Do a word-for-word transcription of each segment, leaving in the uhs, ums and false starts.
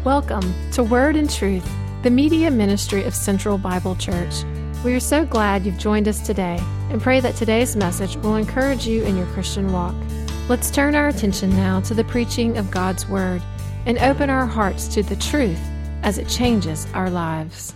Welcome to Word and Truth, the media ministry of Central Bible Church. We are so glad you've joined us today and pray that today's message will encourage you in your Christian walk. Let's turn our attention now to the preaching of God's Word and open our hearts to the truth as it changes our lives.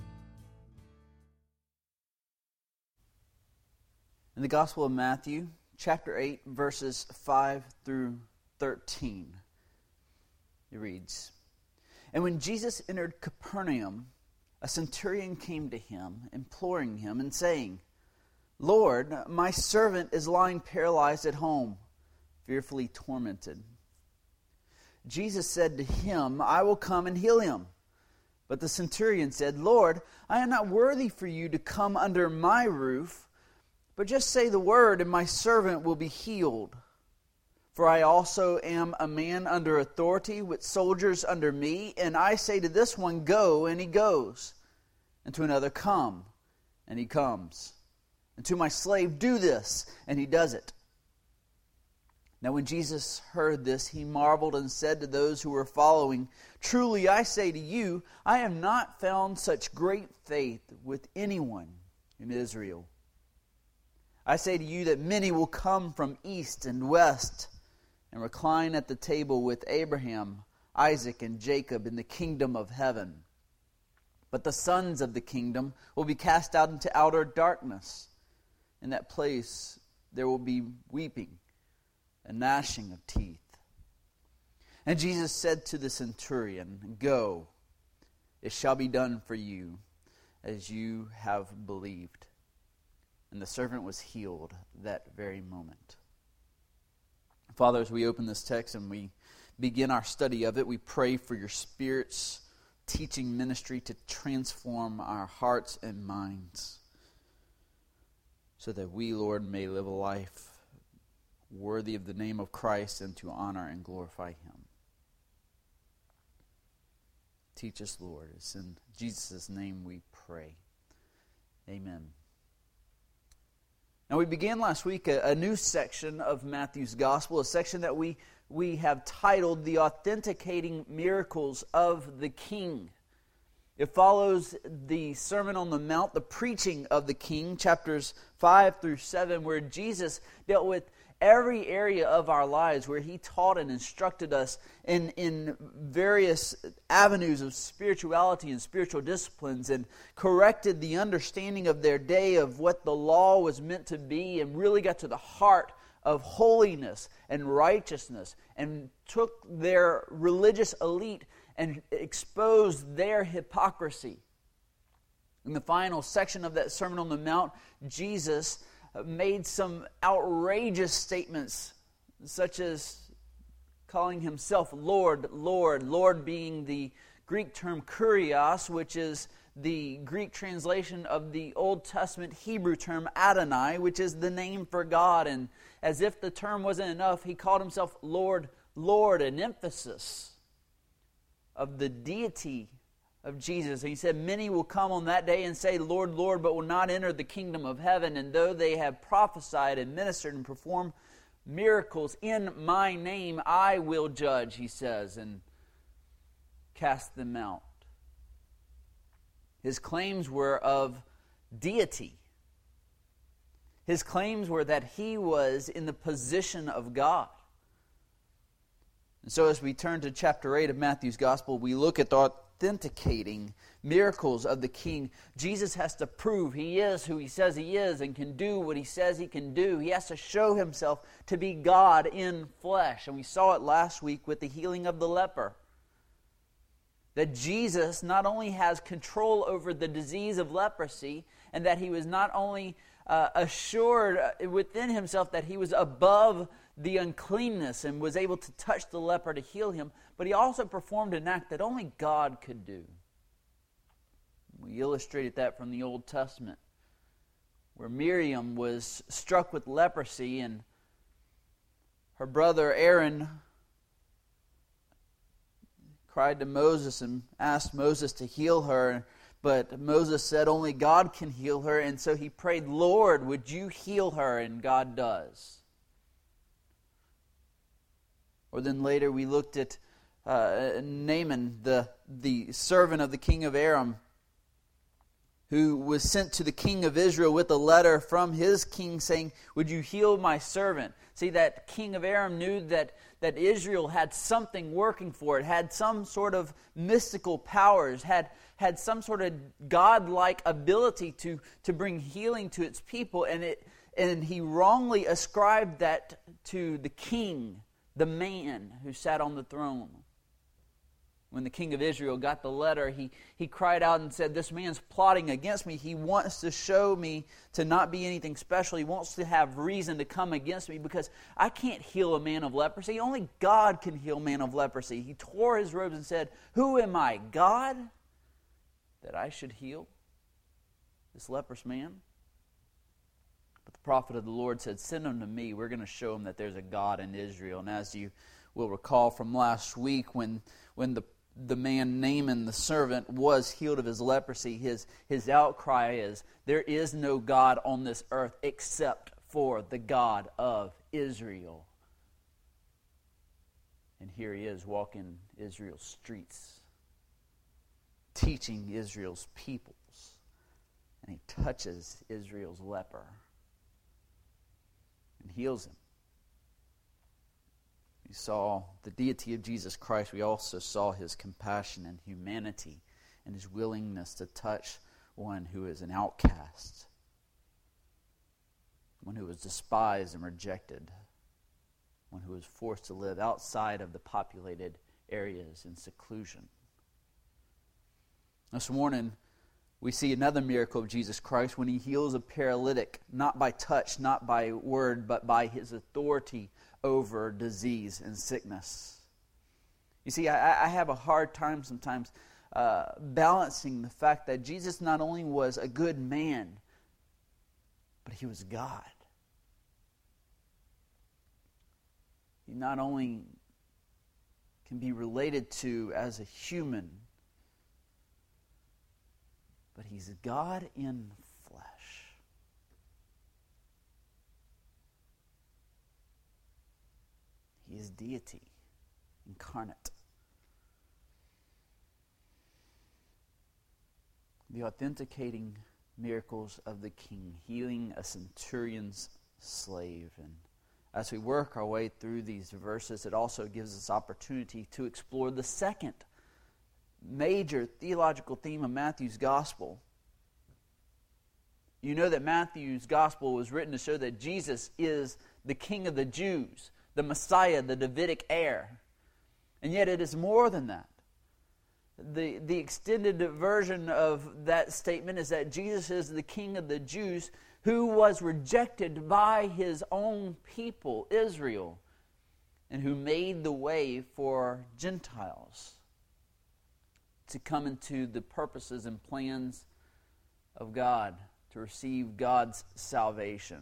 In the Gospel of Matthew, chapter eight, verses five through thirteen, it reads, "And when Jesus entered Capernaum, a centurion came to him, imploring him and saying, 'Lord, my servant is lying paralyzed at home, fearfully tormented.' Jesus said to him, 'I will come and heal him.' But the centurion said, 'Lord, I am not worthy for you to come under my roof, but just say the word and my servant will be healed. For I also am a man under authority with soldiers under me, and I say to this one, go, and he goes, and to another, come, and he comes, and to my slave, do this, and he does it.' Now when Jesus heard this, he marveled and said to those who were following, 'Truly I say to you, I have not found such great faith with anyone in Israel. I say to you that many will come from east and west and recline at the table with Abraham, Isaac, and Jacob in the kingdom of heaven. But the sons of the kingdom will be cast out into outer darkness. In that place there will be weeping and gnashing of teeth.' And Jesus said to the centurion, 'Go, it shall be done for you as you have believed.' And the servant was healed that very moment." Father, as we open this text and we begin our study of it, we pray for your Spirit's teaching ministry to transform our hearts and minds so that we, Lord, may live a life worthy of the name of Christ and to honor and glorify Him. Teach us, Lord. It's in Jesus' name we pray. Amen. Now, we began last week a, a new section of Matthew's Gospel, a section that we, we have titled The Authenticating Miracles of the King. It follows the Sermon on the Mount, the preaching of the King, chapters five through seven, where Jesus dealt with every area of our lives, where He taught and instructed us in, in various avenues of spirituality and spiritual disciplines, and corrected the understanding of their day of what the law was meant to be, and really got to the heart of holiness and righteousness, and took their religious elite and exposed their hypocrisy. In the final section of that Sermon on the Mount, Jesus made some outrageous statements, such as calling Himself Lord, Lord, Lord being the Greek term kurios, which is the Greek translation of the Old Testament Hebrew term Adonai, which is the name for God. And as if the term wasn't enough, He called Himself Lord, Lord, an emphasis of the deity of Jesus. And He said, "Many will come on that day and say, 'Lord, Lord,' but will not enter the kingdom of heaven. And though they have prophesied and ministered and performed miracles in my name, I will judge," He says, "and cast them out." His claims were of deity. His claims were that He was in the position of God. And so as we turn to chapter eight of Matthew's Gospel, we look at the authenticating miracles of the King. Jesus has to prove He is who He says He is and can do what He says He can do. He has to show Himself to be God in flesh. And we saw it last week with the healing of the leper. That Jesus not only has control over the disease of leprosy, and that He was not only uh, assured within Himself that He was above the uncleanness and was able to touch the leper to heal him, but He also performed an act that only God could do. We illustrated that from the Old Testament, where Miriam was struck with leprosy, and her brother Aaron cried to Moses and asked Moses to heal her, but Moses said only God can heal her, and so he prayed, "Lord, would you heal her?" And God does. Or then later we looked at uh, Naaman, the, the servant of the king of Aram, who was sent to the king of Israel with a letter from his king saying, would you heal my servant? See, that king of Aram knew that, that Israel had something working for it, had some sort of mystical powers, had, had some sort of godlike ability to, to bring healing to its people, and it and he wrongly ascribed that to the king, the man who sat on the throne. When the king of Israel got the letter, he, he cried out and said, this man's plotting against me. He wants to show me to not be anything special. He wants to have reason to come against me because I can't heal a man of leprosy. Only God can heal a man of leprosy. He tore his robes and said, who am I, God, that I should heal this leprous man? But the prophet of the Lord said, send him to me. We're going to show him that there's a God in Israel. And as you will recall from last week, when, when the the man Naaman, the servant, was healed of his leprosy, his, his outcry is, there is no God on this earth except for the God of Israel. And here he is walking Israel's streets, teaching Israel's peoples. And he touches Israel's leper and heals him. We saw the deity of Jesus Christ. We also saw his compassion and humanity and his willingness to touch one who is an outcast, one who was despised and rejected, one who was forced to live outside of the populated areas in seclusion. This morning, we see another miracle of Jesus Christ when he heals a paralytic, not by touch, not by word, but by his authority over disease and sickness. You see, I, I have a hard time sometimes uh, balancing the fact that Jesus not only was a good man, but he was God. He not only can be related to as a human, but he's God in flesh. He is deity incarnate. The authenticating miracles of the King, healing a centurion's slave. And as we work our way through these verses, it also gives us opportunity to explore the second major theological theme of Matthew's gospel. You know that Matthew's gospel was written to show that Jesus is the King of the Jews, the Messiah, the Davidic heir. And yet it is more than that. The, the extended version of that statement is that Jesus is the King of the Jews who was rejected by his own people, Israel, and who made the way for Gentiles to come into the purposes and plans of God, to receive God's salvation.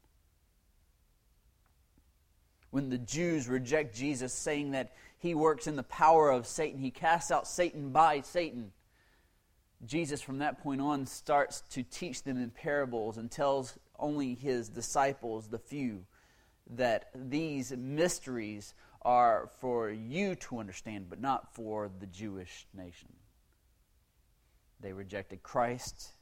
When the Jews reject Jesus, saying that he works in the power of Satan, he casts out Satan by Satan, Jesus from that point on starts to teach them in parables and tells only his disciples, the few, that these mysteries are for you to understand, but not for the Jewish nation. They rejected Christ.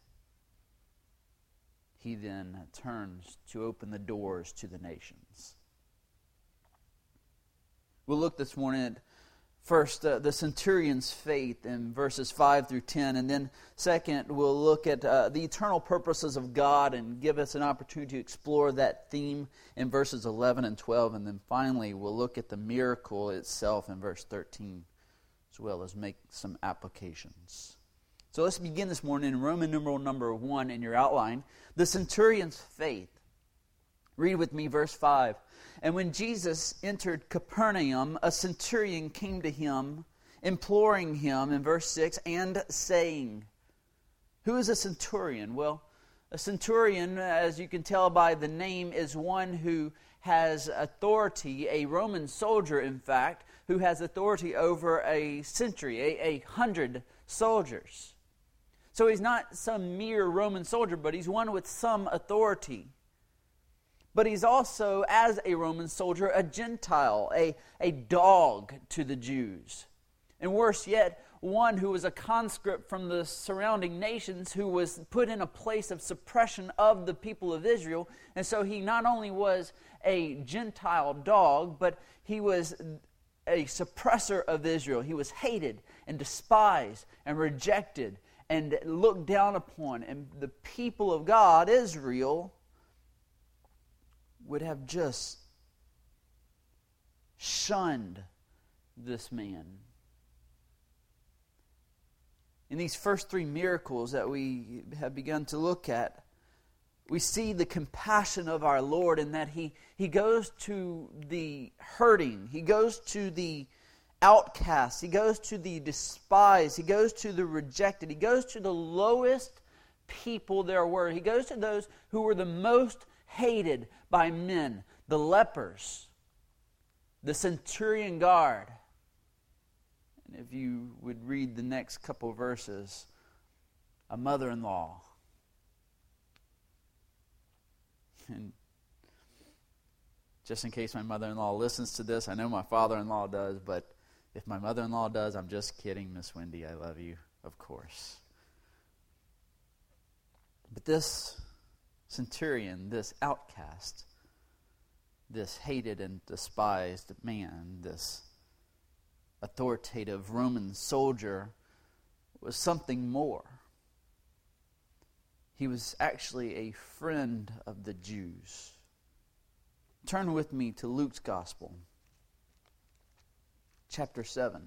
He then turns to open the doors to the nations. We'll look this morning at first uh, the centurion's faith in verses five through ten, and then second we'll look at uh, the eternal purposes of God and give us an opportunity to explore that theme in verses eleven and twelve, and then finally we'll look at the miracle itself in verse thirteen, as well as make some applications. So let's begin this morning in Roman numeral number one in your outline, the centurion's faith. Read with me verse five. And when Jesus entered Capernaum, a centurion came to him, imploring him, in verse six, and saying, who is a centurion? Well, a centurion, as you can tell by the name, is one who has authority, a Roman soldier, in fact, who has authority over a century, a, a hundred soldiers. So he's not some mere Roman soldier, but he's one with some authority. But he's also, as a Roman soldier, a Gentile, a, a dog to the Jews. And worse yet, one who was a conscript from the surrounding nations who was put in a place of suppression of the people of Israel. And so he not only was a Gentile dog, but he was a suppressor of Israel. He was hated and despised and rejected and looked down upon. And the people of God, Israel, would have just shunned this man. In these first three miracles that we have begun to look at, we see the compassion of our Lord in that He, he goes to the hurting, He goes to the outcast, He goes to the despised, He goes to the rejected, He goes to the lowest people there were. He goes to those who were the most hated by men, the lepers, the centurion guard. And if you would read the next couple verses, a mother-in-law. And just in case my mother-in-law listens to this, I know my father-in-law does, but if my mother-in-law does, I'm just kidding, Miss Wendy. I love you, of course. But this centurion, this outcast, this hated and despised man, this authoritative Roman soldier, was something more. He was actually a friend of the Jews. Turn with me to Luke's Gospel, chapter seven.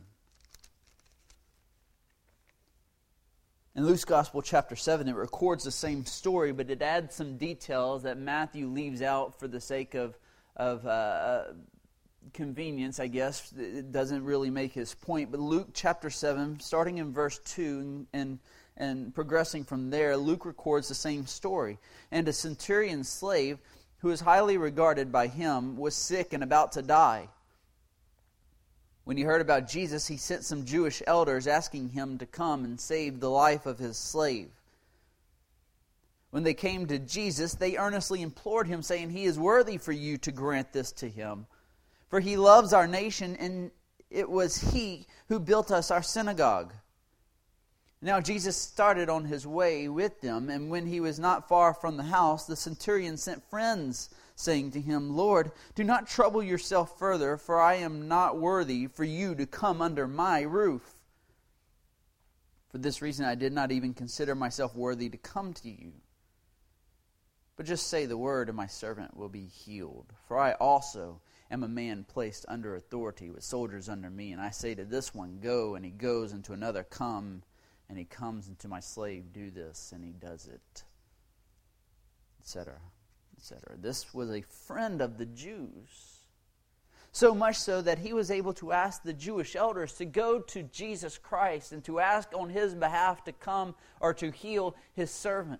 In Luke's Gospel, chapter seven, it records the same story, but it adds some details that Matthew leaves out for the sake of, of uh, convenience, I guess. It doesn't really make his point. But Luke chapter seven, starting in verse two and, and progressing from there, Luke records the same story. And a centurion slave, who was highly regarded by him, was sick and about to die. When he heard about Jesus, he sent some Jewish elders asking him to come and save the life of his slave. When they came to Jesus, they earnestly implored him, saying, "He is worthy for you to grant this to him. For he loves our nation, and it was he who built us our synagogue." Now Jesus started on his way with them, and when he was not far from the house, the centurion sent friends, saying to him, "Lord, do not trouble yourself further, for I am not worthy for you to come under my roof. For this reason I did not even consider myself worthy to come to you. But just say the word, and my servant will be healed. For I also am a man placed under authority with soldiers under me. And I say to this one, go, and he goes, and to another, come, and he comes, and to my slave, do this, and he does it," et cetera, et cetera. This was a friend of the Jews. So much so that he was able to ask the Jewish elders to go to Jesus Christ and to ask on his behalf to come or to heal his servant.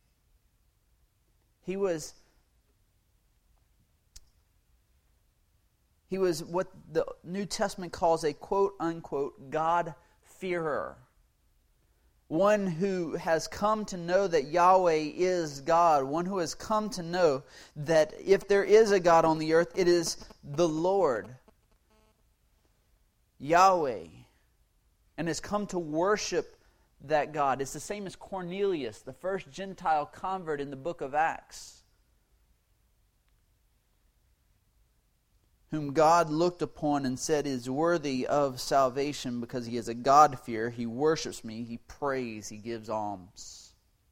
He was He was what the New Testament calls a quote-unquote God-fearer. One who has come to know that Yahweh is God. One who has come to know that if there is a God on the earth, it is the Lord, Yahweh. And has come to worship that God. It's the same as Cornelius, the first Gentile convert in the book of Acts, whom God looked upon and said is worthy of salvation because he is a God-fearer. He worships me, he prays, he gives alms.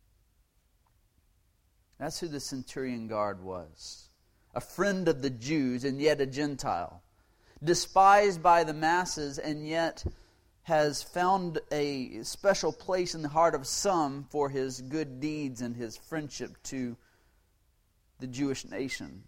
That's who the centurion guard was. A friend of the Jews and yet a Gentile. Despised by the masses and yet has found a special place in the heart of some for his good deeds and his friendship to the Jewish nation.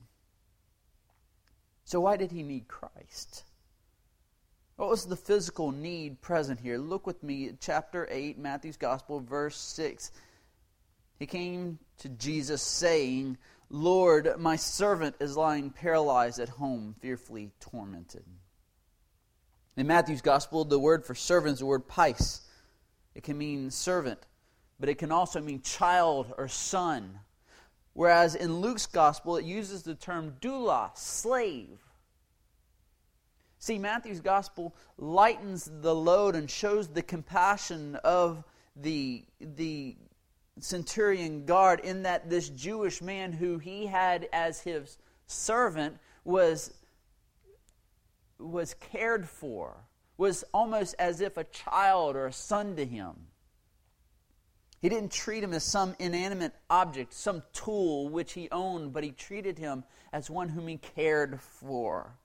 So why did he need Christ? What was the physical need present here? Look with me at chapter eight, Matthew's Gospel, verse six. He came to Jesus saying, "Lord, my servant is lying paralyzed at home, fearfully tormented." In Matthew's Gospel, the word for servant is the word pais. It can mean servant, but it can also mean child or son. Whereas in Luke's Gospel, it uses the term doulos, slave. See, Matthew's gospel lightens the load and shows the compassion of the, the centurion guard, in that this Jewish man who he had as his servant was, was cared for, was almost as if a child or a son to him. He didn't treat him as some inanimate object, some tool which he owned, but he treated him as one whom he cared for.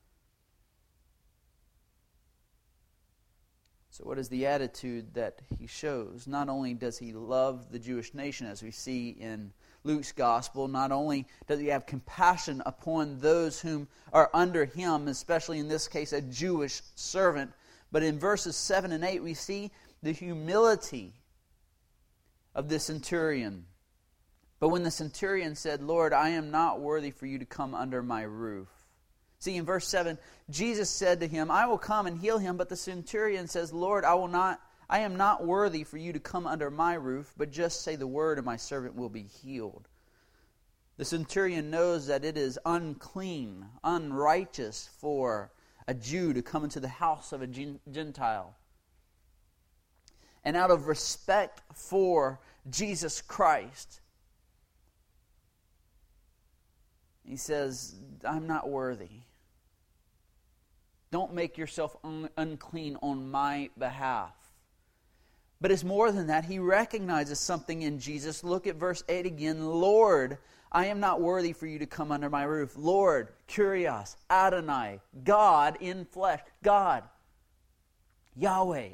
So what is the attitude that he shows? Not only does he love the Jewish nation, as we see in Luke's gospel, not only does he have compassion upon those whom are under him, especially in this case a Jewish servant, but in verses seven and eight we see the humility of the centurion. But when the centurion said, "Lord, I am not worthy for you to come under my roof." See, in verse seven, Jesus said to him, "I will come and heal him." But the centurion says, "Lord, I will not. I am not worthy for you to come under my roof, but just say the word and my servant will be healed." The centurion knows that it is unclean, unrighteous for a Jew to come into the house of a Gentile. And out of respect for Jesus Christ, he says, "I'm not worthy. Don't make yourself un- unclean on my behalf." But it's more than that. He recognizes something in Jesus. Look at verse eight again. "Lord, I am not worthy for you to come under my roof." Lord, Kyrios, Adonai, God in flesh, God, Yahweh.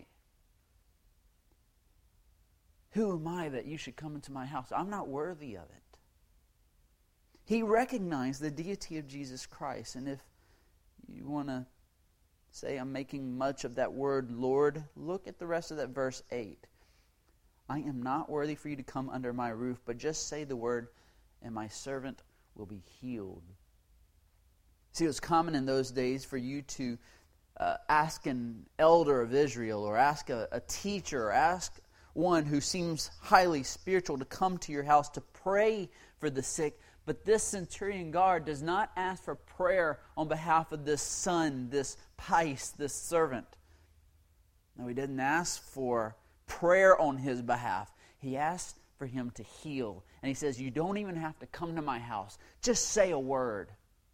Who am I that you should come into my house? I'm not worthy of it. He recognized the deity of Jesus Christ. And if you want to say I'm making much of that word Lord, look at the rest of that verse eight. "I am not worthy for you to come under my roof, but just say the word and my servant will be healed." See, it was common in those days for you to uh, ask an elder of Israel, or ask a, a teacher, or ask one who seems highly spiritual to come to your house to pray for the sick. But this centurion guard does not ask for prayer on behalf of this son, this pice, this servant. No, he doesn't ask for prayer on his behalf. He asks for him to heal. And he says, "You don't even have to come to my house. Just say a word."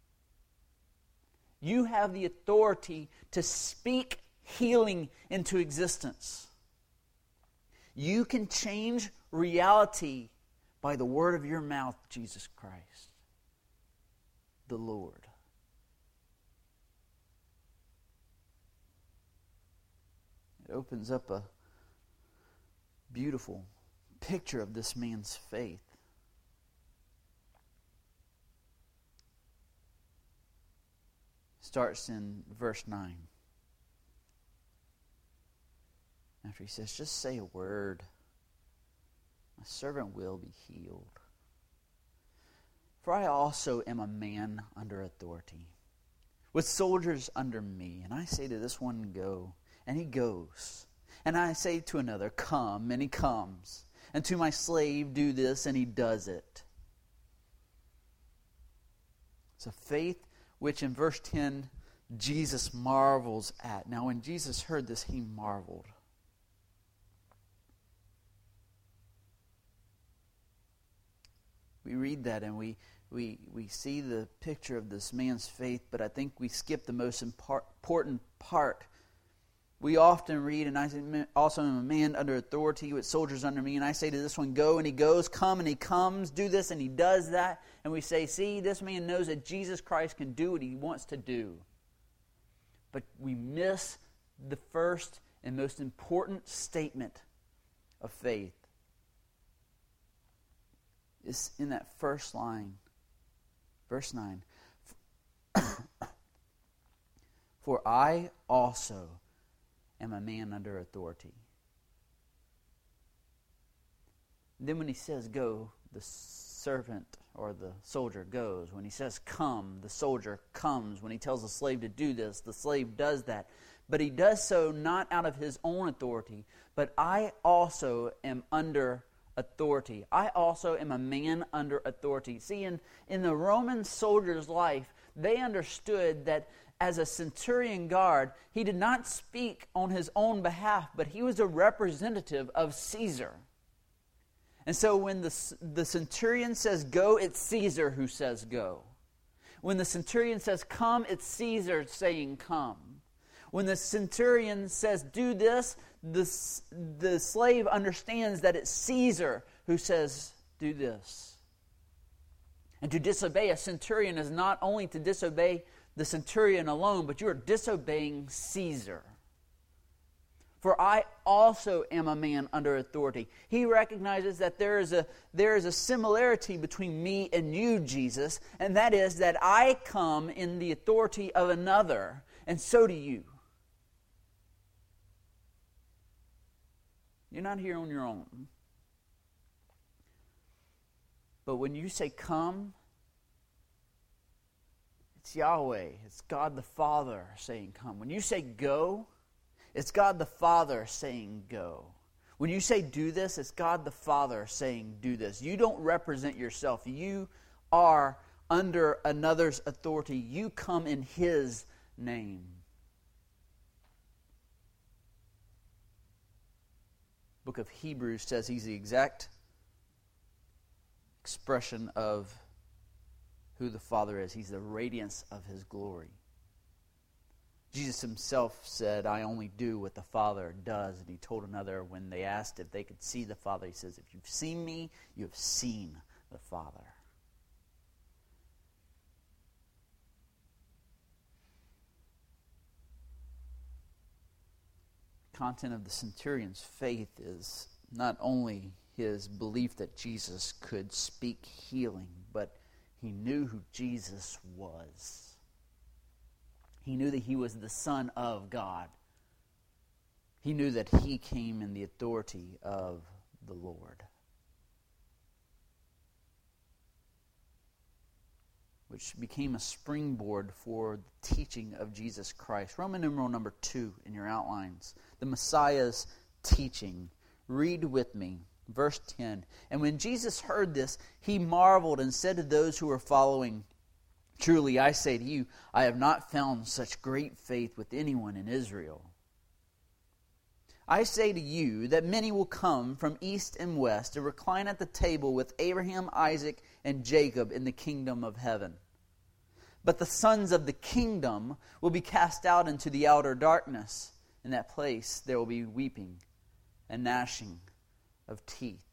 You have the authority to speak healing into existence. You can change reality by the word of your mouth, Jesus Christ, the Lord. It opens up a beautiful picture of this man's faith. Starts in verse nine. After he says, "Just say a word, my servant will be healed. For I also am a man under authority, with soldiers under me. And I say to this one, go, and he goes. And I say to another, come, and he comes. And to my slave, do this, and he does it." It's a faith which in verse ten, Jesus marvels at. Now when Jesus heard this, he marveled. We read that and we, we, we see the picture of this man's faith, but I think we skip the most important part. We often read, "And I also am a man under authority with soldiers under me, and I say to this one, go, and he goes, come, and he comes, do this, and he does that." And we say, see, this man knows that Jesus Christ can do what he wants to do. But we miss the first and most important statement of faith. It's in that first line, verse nine. "For I also am a man under authority." Then when he says go, the servant or the soldier goes. When he says come, the soldier comes. When he tells the slave to do this, the slave does that. But he does so not out of his own authority, but I also am under authority. I also am a man under authority. See, in, in the Roman soldier's life, they understood that as a centurion guard, he did not speak on his own behalf, but he was a representative of Caesar. And so when the, the centurion says go, it's Caesar who says go. When the centurion says come, it's Caesar saying come. When the centurion says do this, the, the slave understands that it's Caesar who says do this. And to disobey a centurion is not only to disobey the centurion alone, but you are disobeying Caesar. For I also am a man under authority. He recognizes that there is a there is a similarity between me and you, Jesus, and that is that I come in the authority of another, and so do you. You're not here on your own. But when you say come, it's Yahweh, it's God the Father saying come. When you say go, it's God the Father saying go. When you say do this, it's God the Father saying do this. You don't represent yourself. You are under another's authority. You come in His name. Book of Hebrews says He's the exact expression of who the Father is. He's the radiance of His glory. Jesus Himself said, I only do what the Father does. And He told another when they asked if they could see the Father, He says, if you've seen me, you have seen the Father. The content of the centurion's faith is not only his belief that Jesus could speak healing, but he knew who Jesus was. He knew that He was the Son of God. He knew that He came in the authority of the Lord. Which became a springboard for the teaching of Jesus Christ. Roman numeral number two in your outlines. The Messiah's teaching. Read with me. Verse ten. And when Jesus heard this, He marveled and said to those who were following, truly I say to you, I have not found such great faith with anyone in Israel. I say to you that many will come from east and west to recline at the table with Abraham, Isaac, and Jacob in the kingdom of heaven. But the sons of the kingdom will be cast out into the outer darkness. In that place there will be weeping and gnashing of teeth.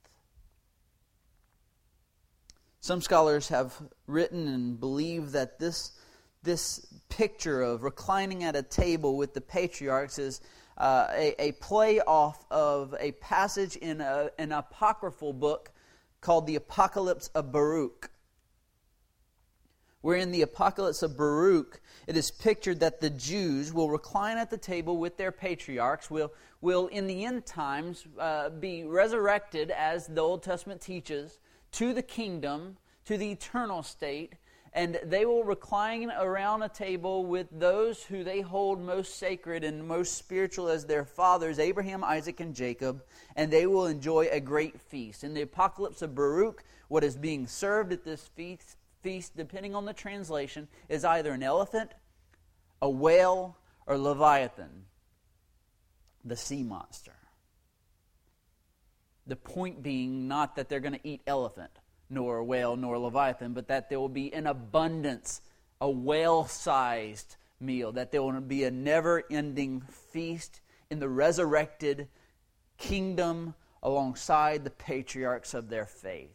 Some scholars have written and believe that this, this picture of reclining at a table with the patriarchs is uh, a, a play off of a passage in a, an apocryphal book called the Apocalypse of Baruch. Where in the Apocalypse of Baruch, it is pictured that the Jews will recline at the table with their patriarchs, will, will in the end times uh, be resurrected, as the Old Testament teaches, to the kingdom, to the eternal state, and they will recline around a table with those who they hold most sacred and most spiritual as their fathers, Abraham, Isaac, and Jacob, and they will enjoy a great feast. In the Apocalypse of Baruch, what is being served at this feast, feast, depending on the translation, is either an elephant, a whale, or Leviathan, the sea monster. The point being not that they're going to eat elephant, nor a whale, nor a Leviathan, but that there will be an abundance, a whale-sized meal, that there will be a never-ending feast in the resurrected kingdom alongside the patriarchs of their faith.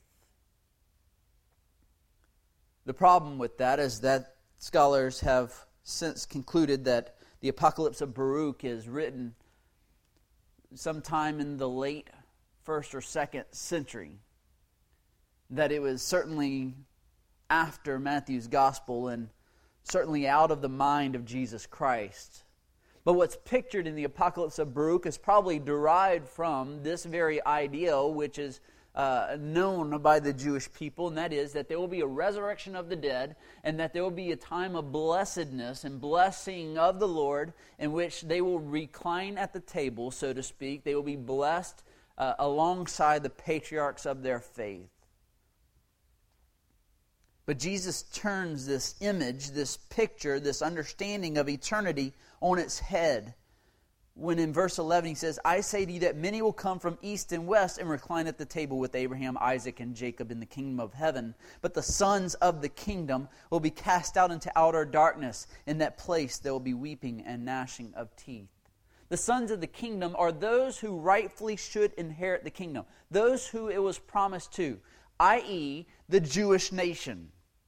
The problem with that is that scholars have since concluded that the Apocalypse of Baruch is written sometime in the late first or second century. That it was certainly after Matthew's gospel and certainly out of the mind of Jesus Christ. But what's pictured in the Apocalypse of Baruch is probably derived from this very ideal, which is uh, known by the Jewish people, and that is that there will be a resurrection of the dead, and that there will be a time of blessedness and blessing of the Lord, in which they will recline at the table, so to speak. They will be blessed uh, alongside the patriarchs of their faith. But Jesus turns this image, this picture, this understanding of eternity on its head. When in verse eleven he says, I say to you that many will come from east and west and recline at the table with Abraham, Isaac, and Jacob in the kingdom of heaven. But the sons of the kingdom will be cast out into outer darkness. In that place there will be weeping and gnashing of teeth. The sons of the kingdom are those who rightfully should inherit the kingdom. Those who it was promised to, that is the Jewish nation.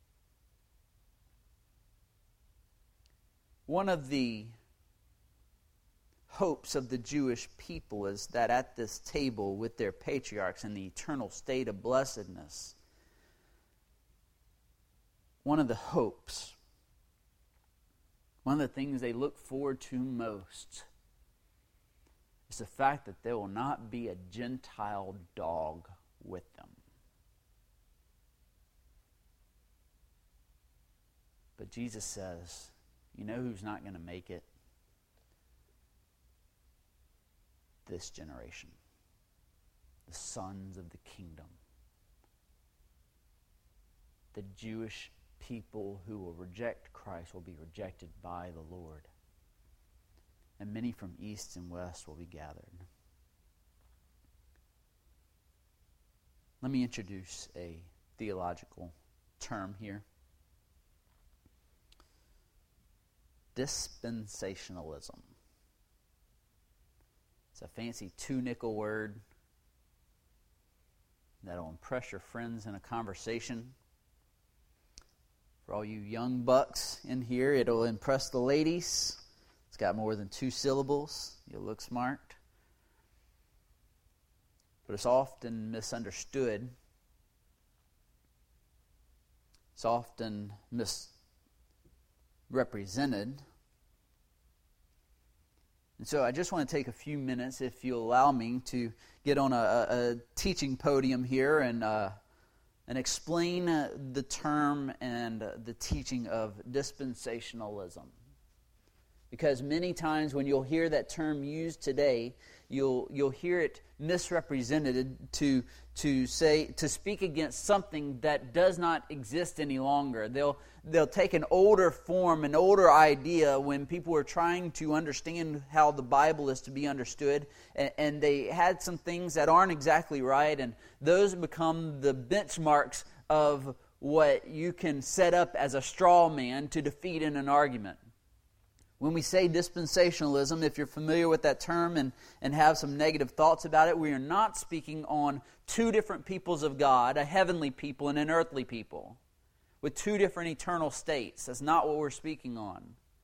One of the hopes of the Jewish people is that at this table with their patriarchs in the eternal state of blessedness, one of the hopes, one of the things they look forward to most is the fact that there will not be a Gentile dog with them. But Jesus says, you know who's not going to make it? This generation. The sons of the kingdom. The Jewish people who will reject Christ will be rejected by the Lord. And many from east and west will be gathered. Let me introduce a theological term here. Dispensationalism. It's a fancy two-nickel word that'll impress your friends in a conversation. For all you young bucks in here, it'll impress the ladies. It's got more than two syllables. You'll look smart. But it's often misunderstood. It's often misrepresented. And so I just want to take a few minutes, if you'll allow me, to get on a, a teaching podium here and uh, and explain uh, the term and uh, the teaching of dispensationalism. Because many times when you'll hear that term used today, you'll you'll hear it misrepresented to to say to speak against something that does not exist any longer. They'll they'll take an older form, an older idea when people are trying to understand how the Bible is to be understood, and, and they had some things that aren't exactly right, and those become the benchmarks of what you can set up as a straw man to defeat in an argument. When we say dispensationalism, if you're familiar with that term and, and have some negative thoughts about it, we are not speaking on two different peoples of God, a heavenly people and an earthly people, with two different eternal states. That's not what we're speaking on.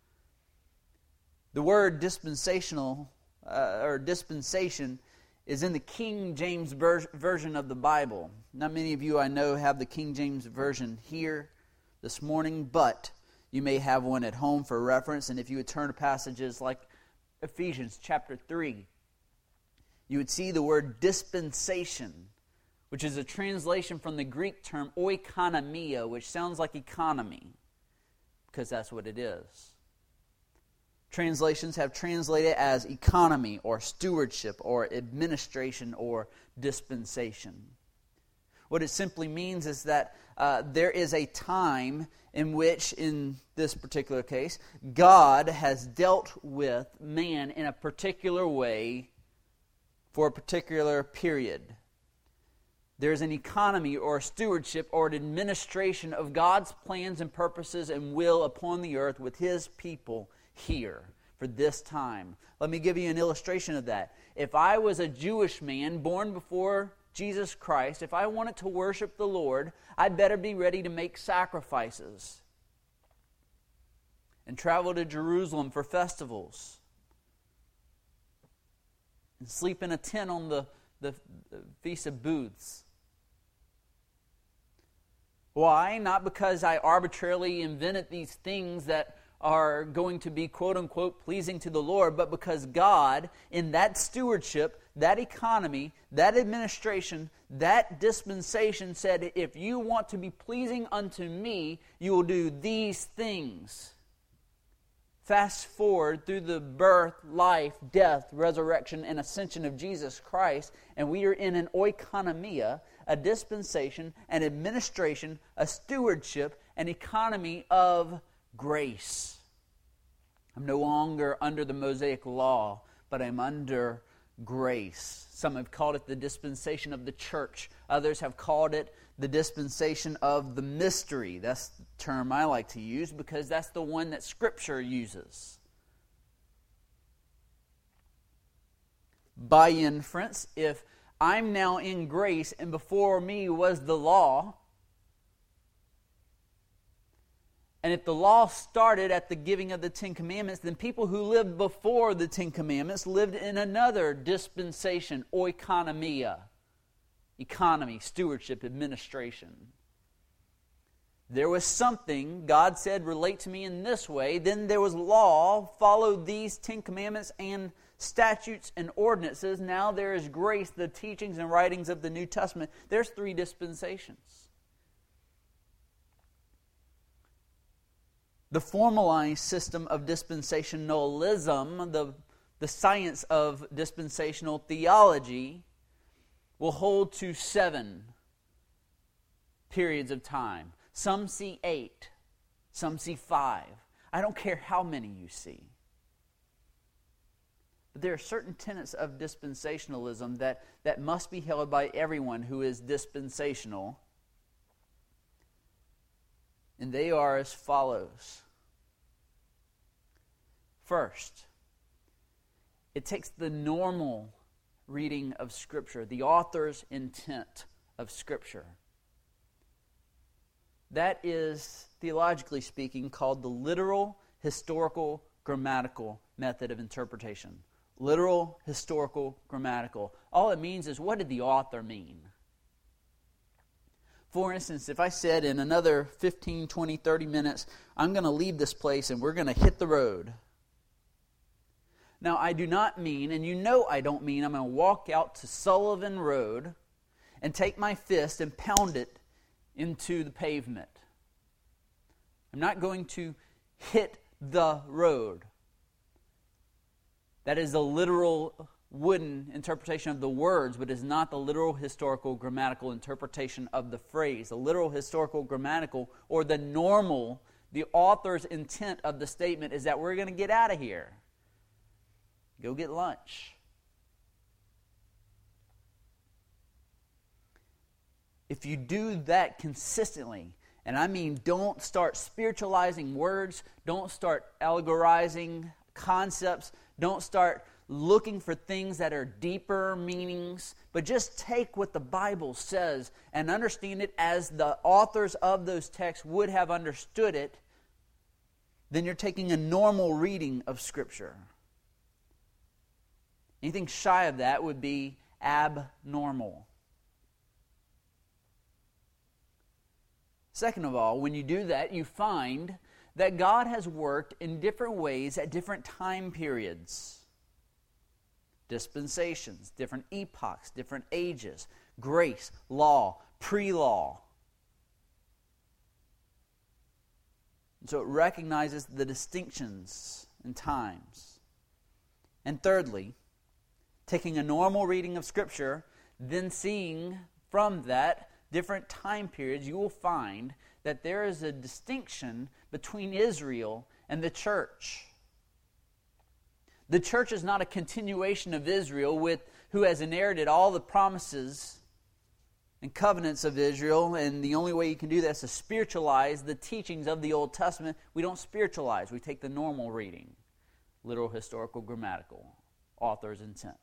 The word dispensational uh, or dispensation is in the King James ver- version of the Bible. Not many of you I know have the King James version here this morning, but you may have one at home for reference, and if you would turn to passages like Ephesians chapter three, you would see the word dispensation, which is a translation from the Greek term oikonomia, which sounds like economy, because that's what it is. Translations have translated as economy or stewardship or administration or dispensation. What it simply means is that uh, there is a time in which, in this particular case, God has dealt with man in a particular way for a particular period. There's an economy or a stewardship or an administration of God's plans and purposes and will upon the earth with His people here for this time. Let me give you an illustration of that. If I was a Jewish man born before Jesus Christ, if I wanted to worship the Lord, I'd better be ready to make sacrifices and travel to Jerusalem for festivals and sleep in a tent on the, the, the Feast of Booths. Why? Not because I arbitrarily invented these things that are going to be quote-unquote pleasing to the Lord, but because God, in that stewardship, that economy, that administration, that dispensation said, if you want to be pleasing unto me, you will do these things. Fast forward through the birth, life, death, resurrection, and ascension of Jesus Christ, and we are in an oikonomia, a dispensation, an administration, a stewardship, an economy of grace. I'm no longer under the Mosaic law, but I'm under grace. Some have called it the dispensation of the church. Others have called it the dispensation of the mystery. That's the term I like to use because that's the one that Scripture uses. By inference, if I'm now in grace and before me was the law, and if the law started at the giving of the Ten Commandments, then people who lived before the Ten Commandments lived in another dispensation, oikonomia, economy, stewardship, administration. There was something, God said, relate to me in this way. Then there was law, followed these Ten Commandments and statutes and ordinances. Now there is grace, the teachings and writings of the New Testament. There's three dispensations. The formalized system of dispensationalism, the, the science of dispensational theology, will hold to seven periods of time. Some see eight. Some see five. I don't care how many you see. But there are certain tenets of dispensationalism that, that must be held by everyone who is dispensational. And they are as follows. First, it takes the normal reading of Scripture, the author's intent of Scripture. That is, theologically speaking, called the literal, historical, grammatical method of interpretation. Literal, historical, grammatical. All it means is, what did the author mean? For instance, if I said in another fifteen, twenty, thirty minutes, I'm going to leave this place and we're going to hit the road. Now, I do not mean, and you know I don't mean, I'm going to walk out to Sullivan Road and take my fist and pound it into the pavement. I'm not going to hit the road. That is the literal wooden interpretation of the words, but is not the literal historical grammatical interpretation of the phrase. The literal historical grammatical, or the normal, the author's intent of the statement is that we're going to get out of here. Go get lunch. If you do that consistently, and I mean don't start spiritualizing words, don't start allegorizing concepts, don't start looking for things that are deeper meanings, but just take what the Bible says and understand it as the authors of those texts would have understood it, then you're taking a normal reading of Scripture. Anything shy of that would be abnormal. Second of all, when you do that, you find that God has worked in different ways at different time periods. Dispensations, different epochs, different ages, grace, law, pre-law. And so it recognizes the distinctions in times. And thirdly, taking a normal reading of Scripture, then seeing from that different time periods, you will find that there is a distinction between Israel and the church. The church is not a continuation of Israel with who has inherited all the promises and covenants of Israel, and the only way you can do that is to spiritualize the teachings of the Old Testament. We don't spiritualize. We take the normal reading, literal, historical, grammatical, author's intent.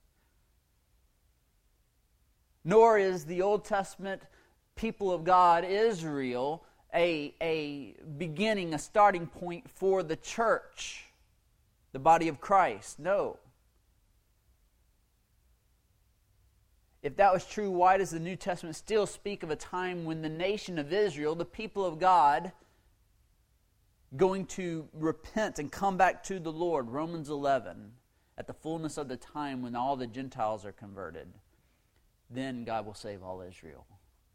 Nor is the Old Testament people of God, Israel, a, a beginning, a starting point for the church, the body of Christ. No. If that was true, why does the New Testament still speak of a time when the nation of Israel, the people of God, going to repent and come back to the Lord? Romans eleven, at the fullness of the time when all the Gentiles are converted, then God will save all Israel.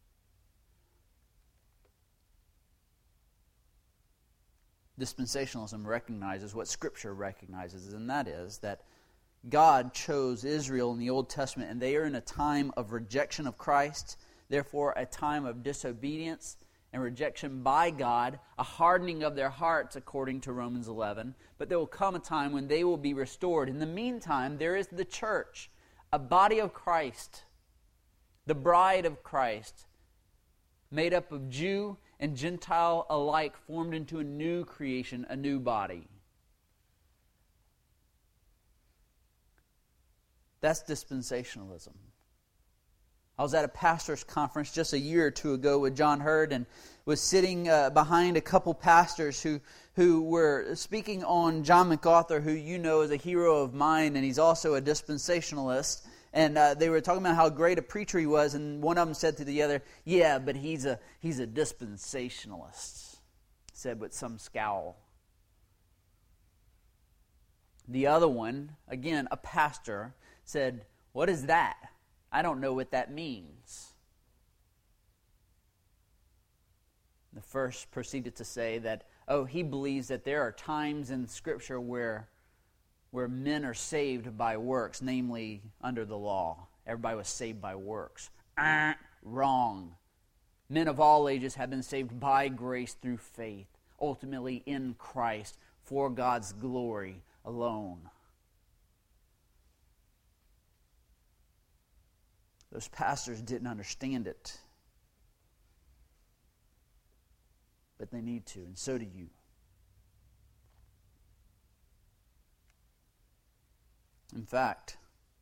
Dispensationalism recognizes what Scripture recognizes, and that is that God chose Israel in the Old Testament, and they are in a time of rejection of Christ. therefore, a time of disobedience and rejection by God, a hardening of their hearts, according to Romans eleven. But there will come a time when they will be restored. In the meantime, there is the church, a body of Christ, the bride of Christ, made up of Jew and Gentile alike, formed into a new creation, a new body. That's dispensationalism. I was at a pastor's conference just a year or two ago with John Hurd, and was sitting uh, behind a couple pastors who who were speaking on John MacArthur, who you know is a hero of mine, and he's also a dispensationalist. And uh, they were talking about how great a preacher he was, and one of them said to the other, "Yeah, but he's a he's a dispensationalist," said with some scowl. The other one, again a pastor, said, "What is that? I don't know what that means." The first proceeded to say that, oh, he believes that there are times in Scripture where, where men are saved by works, namely under the law. Everybody was saved by works. Ah, wrong. Men of all ages have been saved by grace through faith, ultimately in Christ, for God's glory alone. Those pastors didn't understand it. But they need to, and so do you. In fact,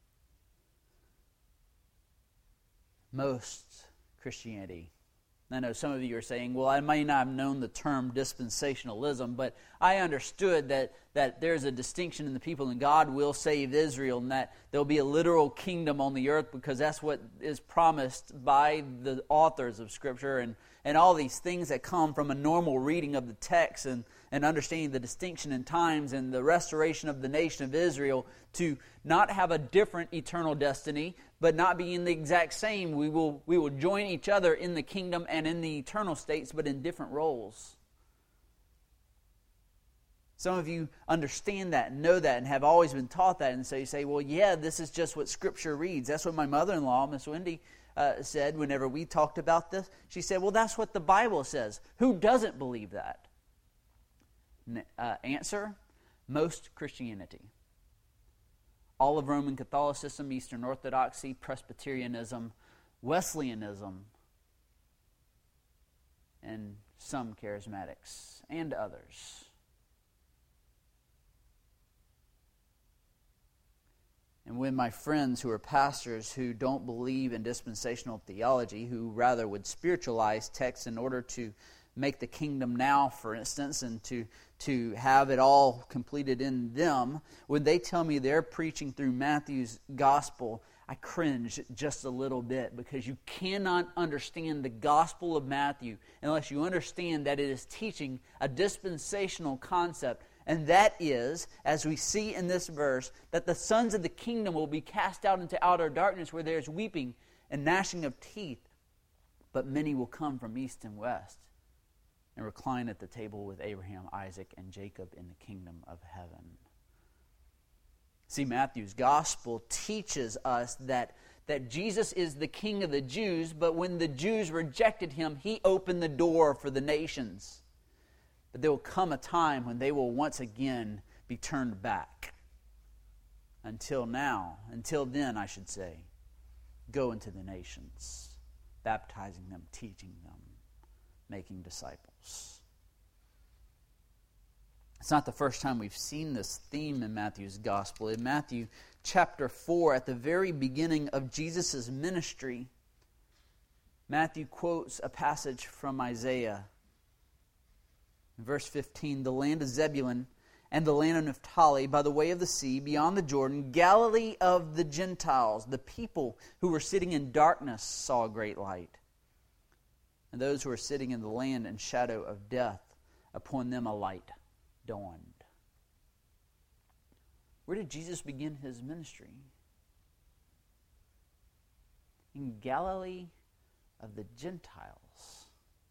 most Christianity, I know some of you are saying, well, I may not have known the term dispensationalism, but I understood that, that there's a distinction in the people, and God will save Israel, and that there'll be a literal kingdom on the earth, because that's what is promised by the authors of Scripture, and, and all these things that come from a normal reading of the text, and, and understanding the distinction in times, and the restoration of the nation of Israel, to not have a different eternal destiny, but not be in the exact same. We will we will join each other in the kingdom and in the eternal states, but in different roles. Some of you understand that and know that and have always been taught that, and so you say, well, yeah, this is just what Scripture reads. That's what my mother-in-law, Miss Wendy, uh, said whenever we talked about this. She said, well, that's what the Bible says. Who doesn't believe that? Uh, answer, most Christianity. All of Roman Catholicism, Eastern Orthodoxy, Presbyterianism, Wesleyanism, and some charismatics, and others. And when my friends who are pastors who don't believe in dispensational theology, who rather would spiritualize texts in order to make the kingdom now, for instance, and to, to have it all completed in them, when they tell me they're preaching through Matthew's gospel, I cringe just a little bit, because you cannot understand the gospel of Matthew unless you understand that it is teaching a dispensational concept. And that is, as we see in this verse, that the sons of the kingdom will be cast out into outer darkness, where there is weeping and gnashing of teeth. But many will come from east and west and recline at the table with Abraham, Isaac, and Jacob in the kingdom of heaven. See, Matthew's gospel teaches us that, that Jesus is the King of the Jews, but when the Jews rejected him, he opened the door for the nations. But there will come a time when they will once again be turned back. Until now, until then, I should say, go into the nations, baptizing them, teaching them, making disciples. It's not the first time we've seen this theme in Matthew's gospel. In Matthew chapter four, at the very beginning of Jesus' ministry, Matthew quotes a passage from Isaiah. In verse fifteen, the land of Zebulun and the land of Naphtali, by the way of the sea, beyond the Jordan, Galilee of the Gentiles, the people who were sitting in darkness saw a great light. And those who were sitting in the land and shadow of death, upon them a light dawned. Where did Jesus begin his ministry? In Galilee of the Gentiles.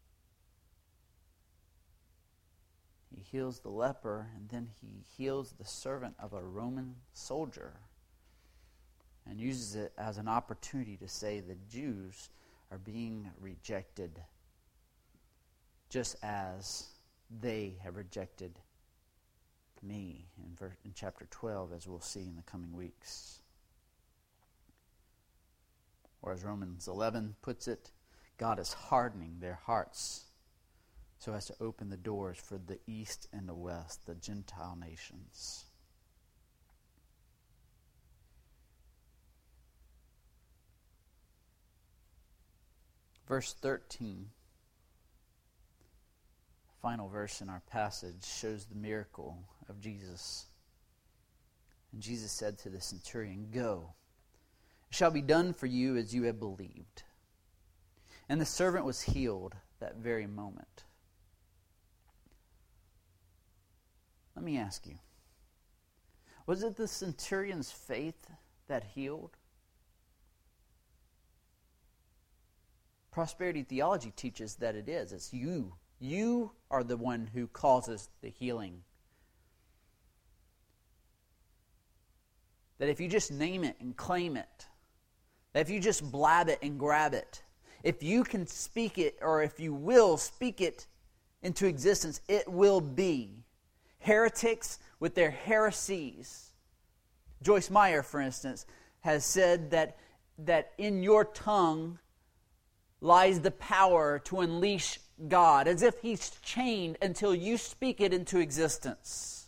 He heals the leper, and then he heals the servant of a Roman soldier, and uses it as an opportunity to say the Jews are being rejected, just as they have rejected me in, verse, in chapter twelve, as we'll see in the coming weeks. Or as Romans eleven puts it, God is hardening their hearts so as to open the doors for the east and the west, the Gentile nations. Verse thirteen, final verse in our passage, shows the miracle of Jesus. And Jesus said to the centurion, "Go, it shall be done for you as you have believed." And the servant was healed that very moment. Let me ask you, was it the centurion's faith that healed? Prosperity theology teaches that it is. It's you. You are the one who causes the healing. That if you just name it and claim it, that if you just blab it and grab it, if you can speak it, or if you will speak it into existence, it will be. Heretics with their heresies. Joyce Meyer, for instance, has said that, that in your tongue lies the power to unleash God, as if He's chained until you speak it into existence.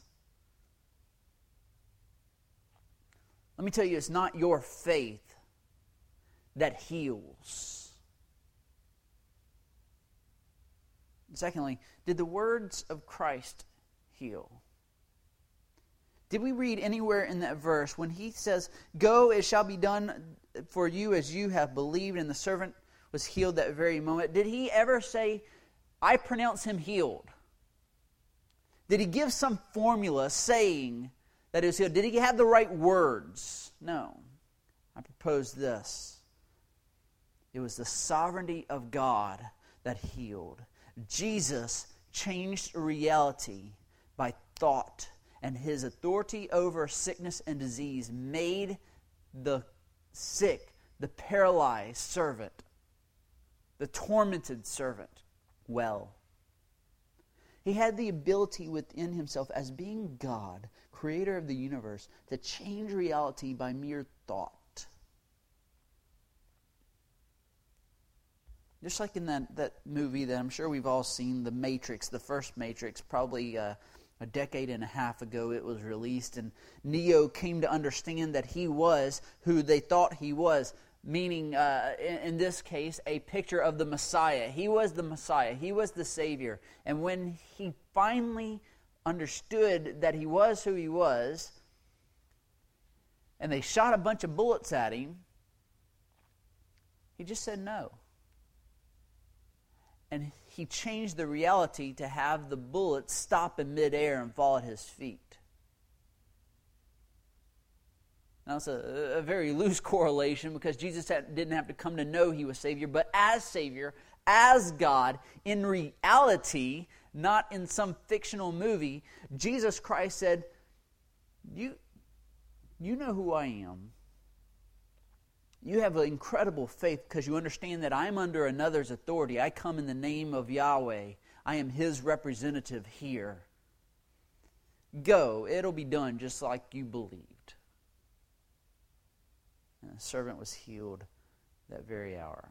Let me tell you, it's not your faith that heals. Secondly, did the words of Christ heal? Did we read anywhere in that verse when He says, "Go, it shall be done for you as you have believed," and the servant was healed that very moment? Did He ever say, "I pronounce him healed"? Did He give some formula saying that he was healed? Did He have the right words? No. I propose this. It was the sovereignty of God that healed. Jesus changed reality by thought, and His authority over sickness and disease made the sick, the paralyzed servant, the tormented servant, well. He had the ability within Himself, as being God, creator of the universe, to change reality by mere thought. Just like in that, that movie that I'm sure we've all seen, The Matrix, the first Matrix, probably uh, a decade and a half ago it was released, and Neo came to understand that he was who they thought he was. Meaning, uh, in, in this case, a picture of the Messiah. He was the Messiah. He was the Savior. And when he finally understood that he was who he was, and they shot a bunch of bullets at him, he just said no. And he changed the reality to have the bullets stop in midair and fall at his feet. Now, it's a, a very loose correlation, because Jesus had, didn't have to come to know He was Savior, but as Savior, as God, in reality, not in some fictional movie, Jesus Christ said, you, you know who I am. You have an incredible faith because you understand that I'm under another's authority. I come in the name of Yahweh. I am His representative here. Go, it'll be done just like you believed. And the servant was healed that very hour.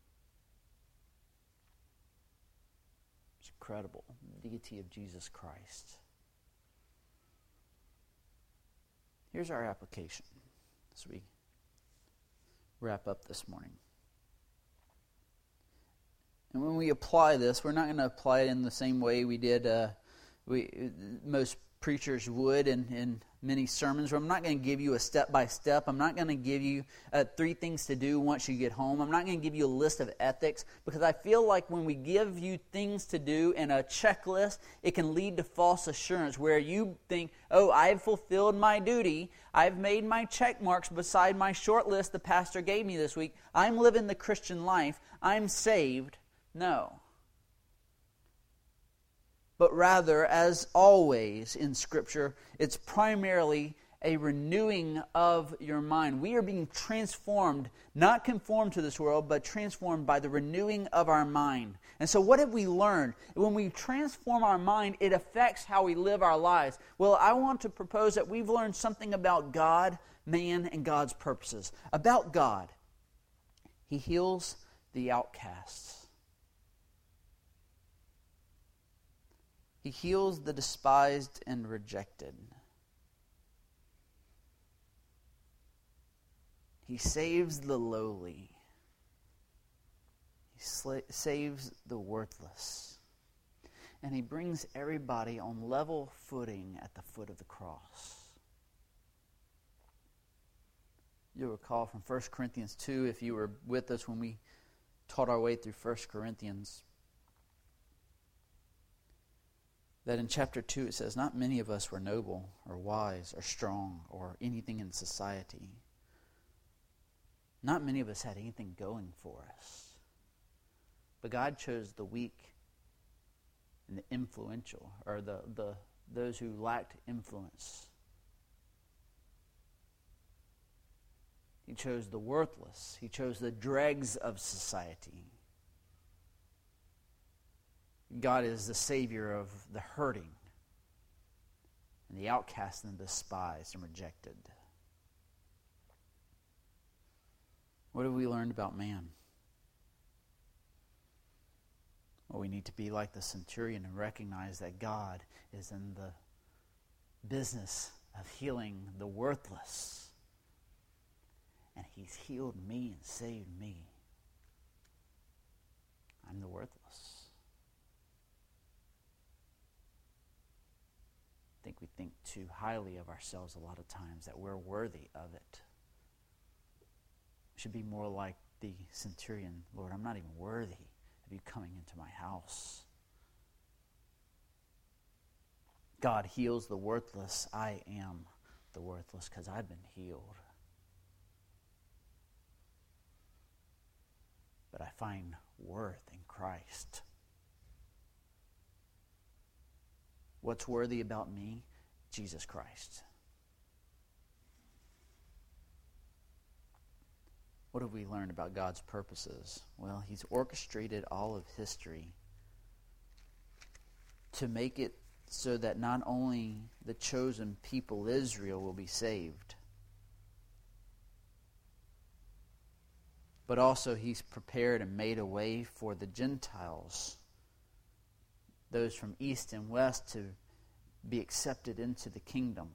It's incredible. The deity of Jesus Christ. Here's our application as we wrap up this morning. And when we apply this, we're not going to apply it in the same way we did, uh, we most preachers would in, in many sermons, where I'm not going to give you a step-by-step. I'm not going to give you uh, three things to do once you get home. I'm not going to give you a list of ethics, because I feel like when we give you things to do and a checklist, it can lead to false assurance, where you think, oh, I've fulfilled my duty. I've made my check marks beside my short list the pastor gave me this week. I'm living the Christian life. I'm saved. No. But rather, as always in Scripture, it's primarily a renewing of your mind. We are being transformed, not conformed to this world, but transformed by the renewing of our mind. And so what have we learned? When we transform our mind, it affects how we live our lives. Well, I want to propose that we've learned something about God, man, and God's purposes. About God, He heals the outcasts. He heals the despised and rejected. He saves the lowly. He sla- saves the worthless. And He brings everybody on level footing at the foot of the cross. You'll recall from First Corinthians two, if you were with us when we taught our way through First Corinthians, that in chapter two it says, not many of us were noble or wise or strong or anything in society. Not many of us had anything going for us. But God chose the weak and the influential, or the, the those who lacked influence. He chose the worthless. He chose the dregs of society. God is the Savior of the hurting and the outcast and the despised and rejected. What have we learned about man? Well, we need to be like the centurion and recognize that God is in the business of healing the worthless. And He's healed me and saved me. I'm the worthless. I think we think too highly of ourselves a lot of times, that we're worthy of it. We should be more like the centurion. Lord, I'm not even worthy of you coming into my house. God heals the worthless. I am the worthless because I've been healed. But I find worth in Christ. What's worthy about me? Jesus Christ. What have we learned about God's purposes? Well, He's orchestrated all of history to make it so that not only the chosen people, Israel, will be saved, but also He's prepared and made a way for the Gentiles, those from east and west, to be accepted into the kingdom.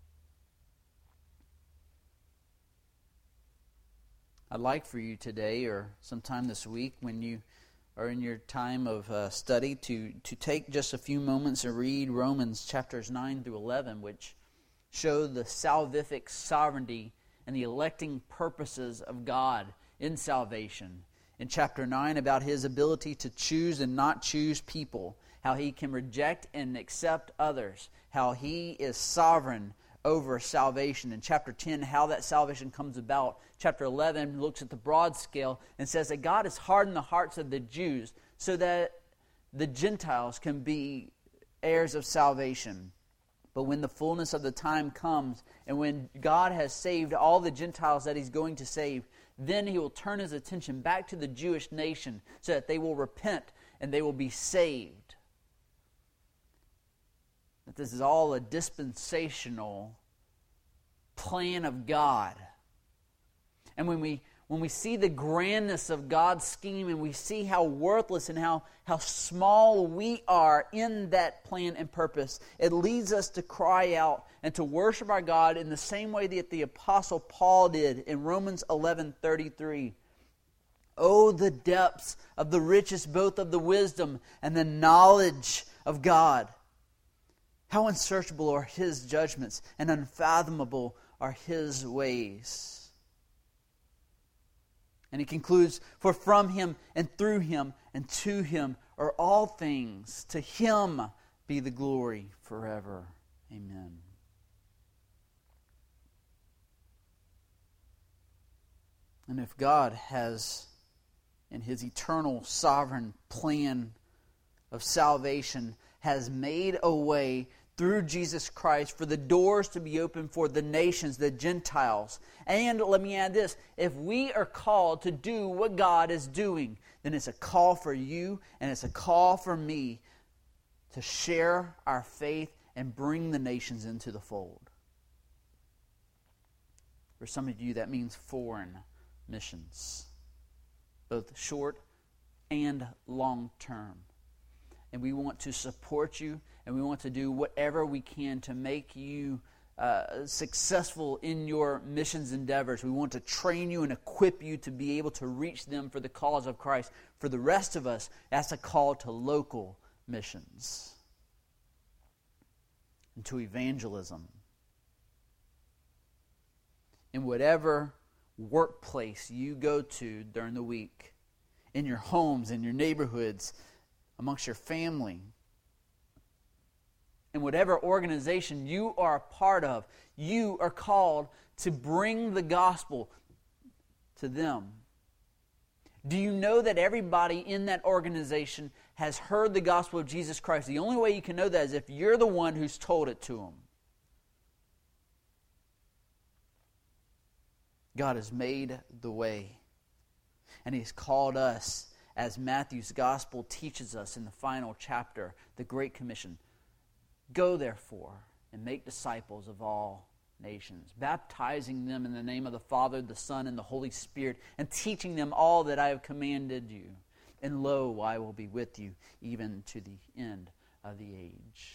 I'd like for you today or sometime this week, when you are in your time of uh, study, to, to take just a few moments and read Romans chapters nine through eleven, which show the salvific sovereignty and the electing purposes of God in salvation. In chapter nine, about His ability to choose and not choose people, how He can reject and accept others, how He is sovereign over salvation. In chapter ten, how that salvation comes about. Chapter eleven looks at the broad scale and says that God has hardened the hearts of the Jews so that the Gentiles can be heirs of salvation. But when the fullness of the time comes, and when God has saved all the Gentiles that He's going to save, then He will turn His attention back to the Jewish nation so that they will repent and they will be saved. That this is all a dispensational plan of God. And when we when we see the grandness of God's scheme, and we see how worthless and how, how small we are in that plan and purpose, it leads us to cry out and to worship our God in the same way that the Apostle Paul did in Romans eleven thirty-three. Oh, the depths of the riches both of the wisdom and the knowledge of God. How unsearchable are His judgments, and unfathomable are His ways. And he concludes, for from Him and through Him and to Him are all things. To Him be the glory forever. Amen. And if God has, in His eternal sovereign plan of salvation, has made a way through Jesus Christ, for the doors to be open for the nations, the Gentiles. And let me add this, if we are called to do what God is doing, then it's a call for you and it's a call for me to share our faith and bring the nations into the fold. For some of you, that means foreign missions, both short and long term. And we want to support you, and we want to do whatever we can to make you uh, successful in your missions endeavors. We want to train you and equip you to be able to reach them for the cause of Christ. For the rest of us, that's a call to local missions and to evangelism. In whatever workplace you go to during the week, in your homes, in your neighborhoods, amongst your family, in whatever organization you are a part of, you are called to bring the gospel to them. Do you know that everybody in that organization has heard the gospel of Jesus Christ? The only way you can know that is if you're the one who's told it to them. God has made the way, and He's called us, as Matthew's gospel teaches us in the final chapter, the Great Commission. Go therefore and make disciples of all nations, baptizing them in the name of the Father, the Son, and the Holy Spirit, and teaching them all that I have commanded you. And lo, I will be with you even to the end of the age.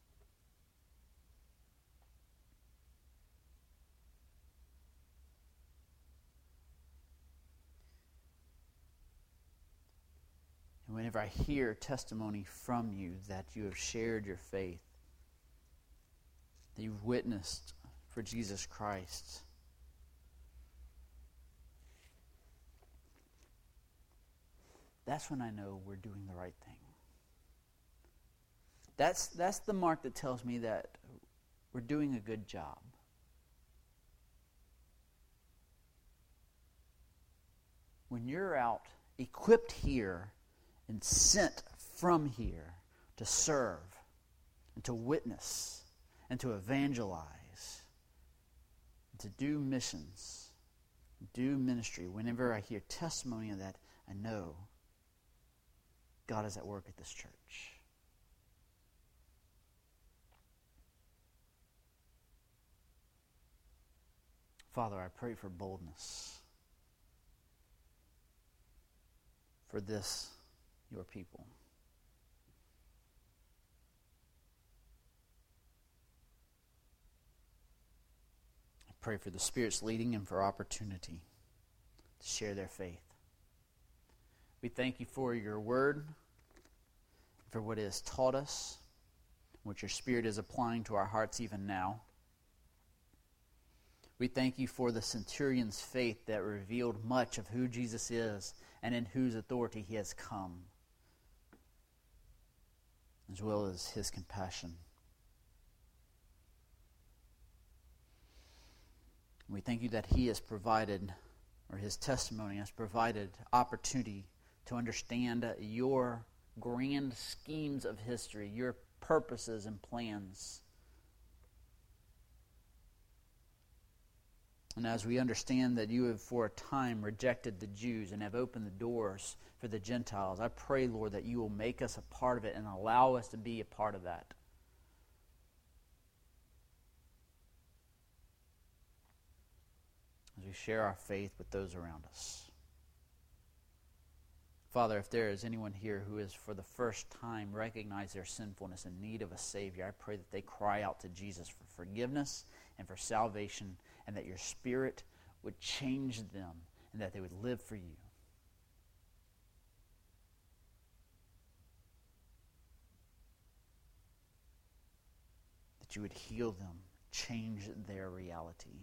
And whenever I hear testimony from you that you have shared your faith, that you've witnessed for Jesus Christ, that's when I know we're doing the right thing. That's, that's the mark that tells me that we're doing a good job. When you're out equipped here and sent from here to serve and to witness and to evangelize and to do missions, do ministry, whenever I hear testimony of that, I know God is at work at this church. Father, I pray for boldness for this, your people. I pray for the Spirit's leading and for opportunity to share their faith. We thank you for your word, for what it has taught us, what your Spirit is applying to our hearts even now. We thank you for the centurion's faith that revealed much of who Jesus is and in whose authority he has come, as well as his compassion. We thank you that he has provided, or his testimony has provided opportunity to understand your grand schemes of history, your purposes and plans. And as we understand that you have for a time rejected the Jews and have opened the doors for the Gentiles, I pray, Lord, that you will make us a part of it and allow us to be a part of that. As we share our faith with those around us. Father, if there is anyone here who is for the first time recognize their sinfulness in need of a Savior, I pray that they cry out to Jesus for forgiveness and for salvation, and that your Spirit would change them and that they would live for you. That you would heal them, change their reality.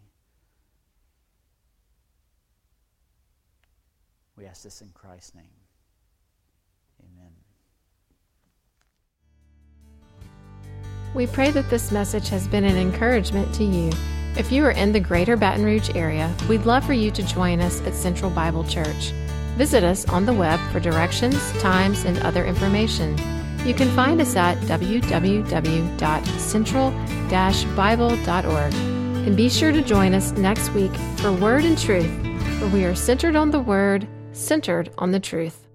We ask this in Christ's name. Amen. We pray that this message has been an encouragement to you. If you are in the greater Baton Rouge area, we'd love for you to join us at Central Bible Church. Visit us on the web for directions, times, and other information. You can find us at w w w dot central dash bible dot org. And be sure to join us next week for Word and Truth, where we are centered on the Word, centered on the truth.